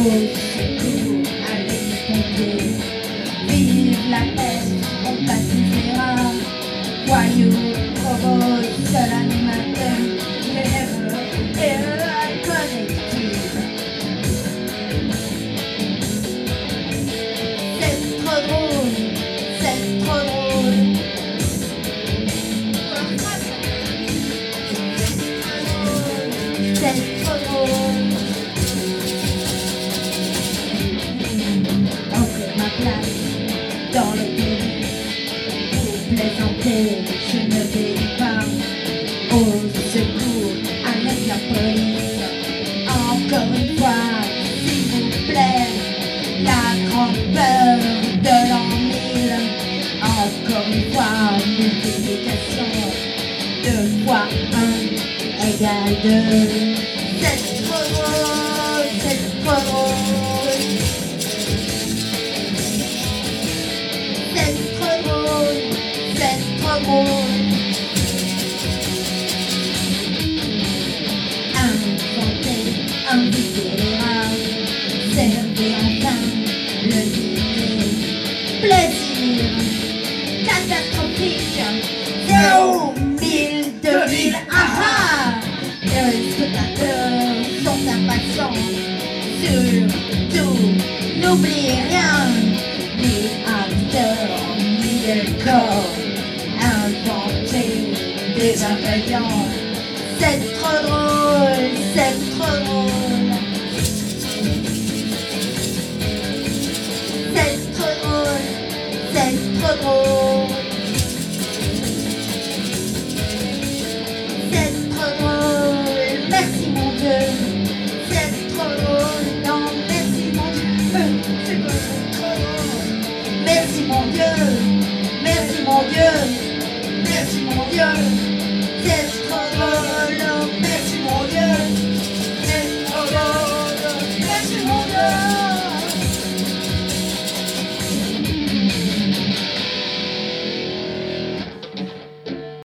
secours, allez les pompiers. Vive la peste, on pacifiera. Voyous, robots, seul animateur, erreur collective. C'est trop drôle, c'est trop drôle. C'est trop drôle. On fait ma place dans le pays. Pour plaisanter, je ne vais pas. Au secours, avec la police. Encore une fois, s'il vous plaît, la grande peur de l'an 1000. Encore une fois, multiplication. 2 fois 1 égale 2. C'est trop drôle, c'est trop drôle. C'est trop drôle, c'est trop drôle. Inventer, inviter les rats, servir enfin le dîner. Plaisir catastrophique, 0, 1000, 2000, aha! Les spectateurs sont impatients, surtout n'oubliez rien, ni acteurs, ni décor, inventer des ingrédients. C'est trop drôle, c'est trop drôle. C'est trop drôle, c'est trop drôle. C'est trop drôle, merci mon Dieu. C'est trop drôle, non, merci mon Dieu. C'est pas trop drôle. Merci mon Dieu, merci mon Dieu, merci mon Dieu.